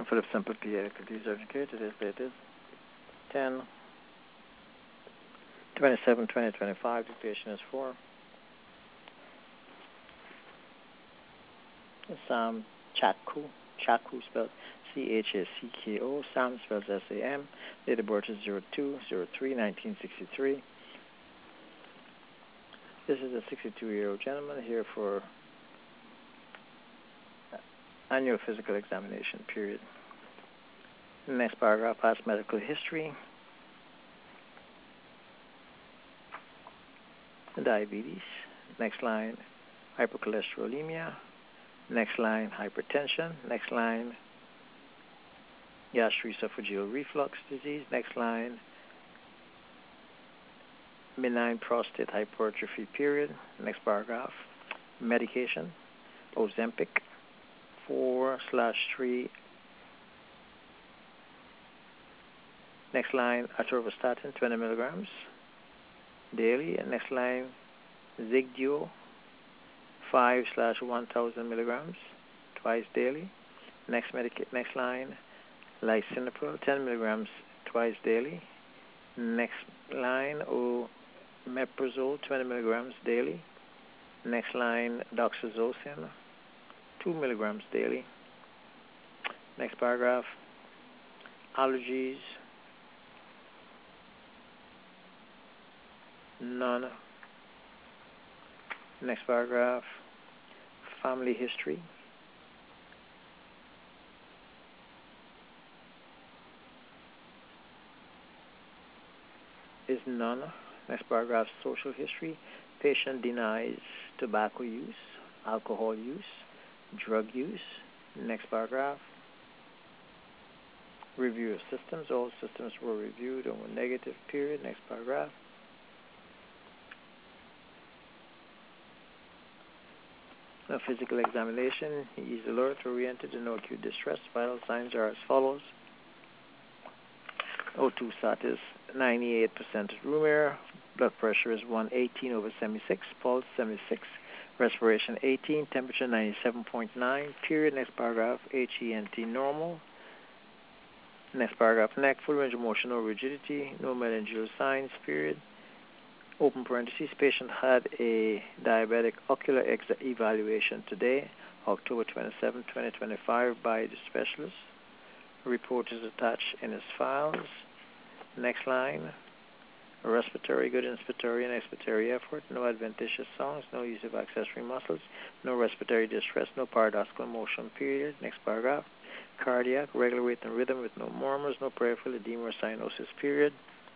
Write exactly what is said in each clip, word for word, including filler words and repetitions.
For the simple pediatric disease urgent care, today's date is ten twenty-seven twenty twenty-five. The patient is for Sam Chacko. Chacko spelled C H A C K O. Sam spells S A M. Date of birth is zero two zero three nineteen sixty-three. This is a sixty-two-year-old gentleman here for annual physical examination period. Next paragraph, past medical history. Diabetes. Next line, hypercholesterolemia. Next line, hypertension. Next line, gastroesophageal reflux disease. Next line, benign prostate hypertrophy period. Next paragraph, medication, Ozempic, four slash three. Next line, atorvastatin, twenty milligrams daily. And next line, Zygdio, five slash one thousand milligrams twice daily. Next medica- next line, lisinopril, ten milligrams twice daily. Next line, omeprazole, twenty milligrams daily. Next line, doxazosin, two milligrams daily. Next paragraph, allergies, none. Next paragraph, family history. Is none. Next paragraph, social history. Patient denies tobacco use, alcohol use, drug use. Next paragraph, review of systems. All systems were reviewed and were negative, period. Next paragraph. A physical examination. He is alert, oriented, and no acute distress. Vital signs are as follows. O two sat is ninety-eight percent room air. Blood pressure is one eighteen over seventy-six. Pulse seventy-six. Respiration eighteen. Temperature ninety-seven point nine. Period. Next paragraph. H E N T normal. Next paragraph. Neck, full range of motion, no rigidity, no meningeal signs. Period. Open parentheses. Patient had a diabetic ocular ex- evaluation today, October twenty-seventh, twenty twenty-five, by the specialist. Report is attached in his files. Next line. Respiratory, good inspiratory and expiratory effort, no adventitious songs, no use of accessory muscles, no respiratory distress, no paradoxical motion, period. Next paragraph. Cardiac, regular rate and rhythm with no murmurs, no peripheral edema or cyanosis, period.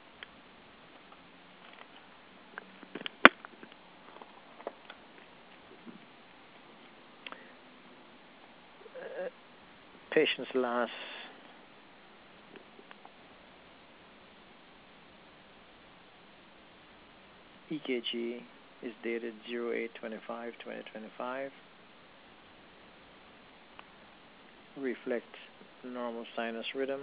Uh, patient's last E K G is dated zero eight twenty-five twenty twenty-five. Reflect normal sinus rhythm.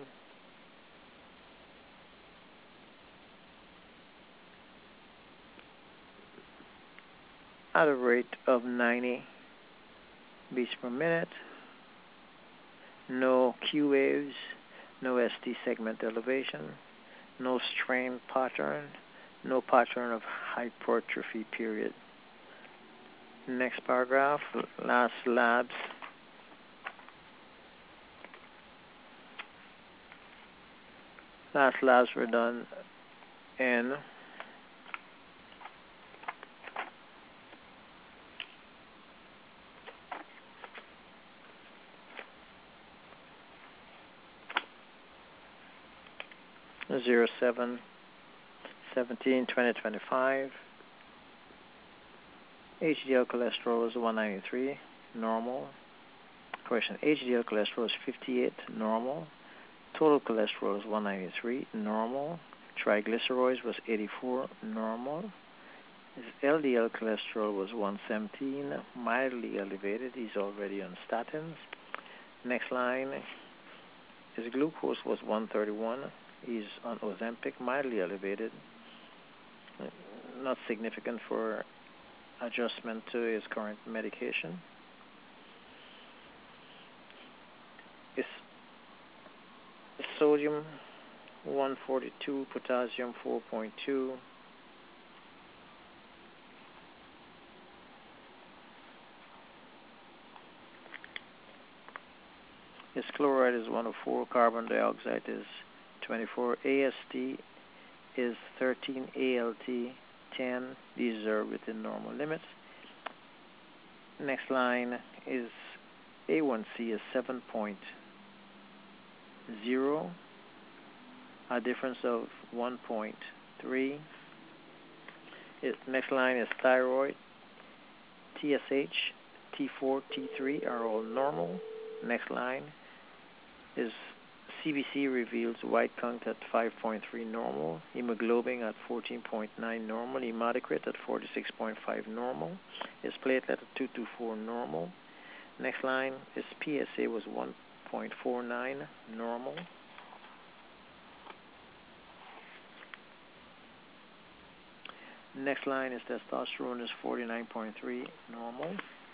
At a rate of ninety beats per minute. No Q waves, no S T segment elevation, no strain pattern, no pattern of hypertrophy, period. Next paragraph, last labs. Last labs were done in zero seven seventeen twenty twenty-five. H D L cholesterol was one ninety-three, normal. Correction, H D L cholesterol is fifty-eight, normal. Total cholesterol is one ninety-three, normal. Triglycerides was eighty-four, normal. His L D L cholesterol was one seventeen, mildly elevated. He's already on statins. Next line, his glucose was one thirty-one. He's on Ozempic, mildly elevated. Not significant for adjustment to his current medication. His Sodium one forty-two, potassium four point two. His chloride is one oh four, carbon dioxide is twenty-four, A S T is thirteen, A L T ten. These are within normal limits. Next line is A one C is seven point zero, a difference of one point three. It, next line is thyroid, T S H, T four, T three are all normal. Next line is C B C reveals white count at five point three normal, hemoglobin at fourteen point nine normal, hematocrit at forty-six point five normal, his platelet at two twenty-four normal. Next line is P S A was one point four nine normal. Next line is testosterone is forty-nine point three normal.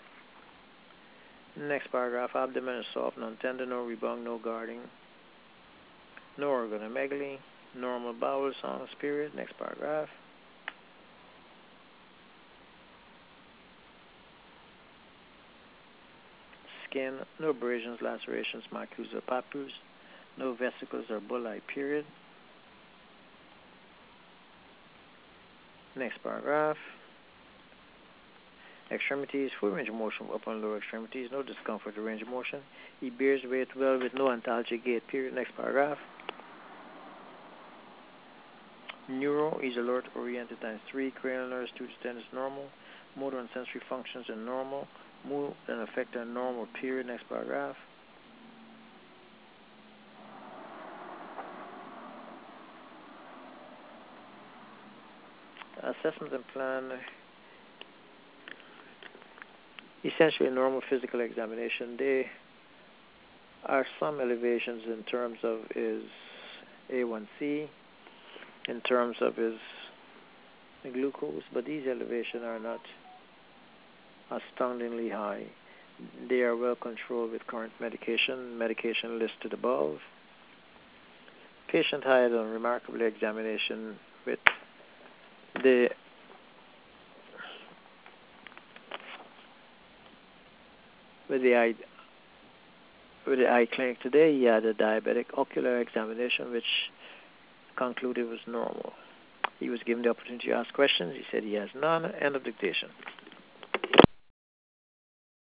Next paragraph, abdomen is soft, non-tender, no rebound, no guarding, no organomegaly, normal bowel sounds, period. Next paragraph. Skin, no abrasions, lacerations, macules, or papules, no vesicles or bulli, period. Next paragraph. Extremities, full range of motion upper and lower extremities, no discomfort or range of motion. He bears weight well with no antalgic gait, period. Next paragraph. Neuro, he's alert, oriented times three. Cranial nerves, two to ten is normal. Motor and sensory functions are normal. Mood and affect are normal, period. Next paragraph. Assessment and plan. Essentially a normal physical examination. There are some elevations in terms of his A one C, in terms of his glucose, but these elevations are not astoundingly high. They are well controlled with current medication, medication listed above. Patient had a remarkable examination with the with the eye with the eye clinic today. He had a diabetic ocular examination which concluded was normal. He was given the opportunity to ask questions. He said he has none. End of dictation.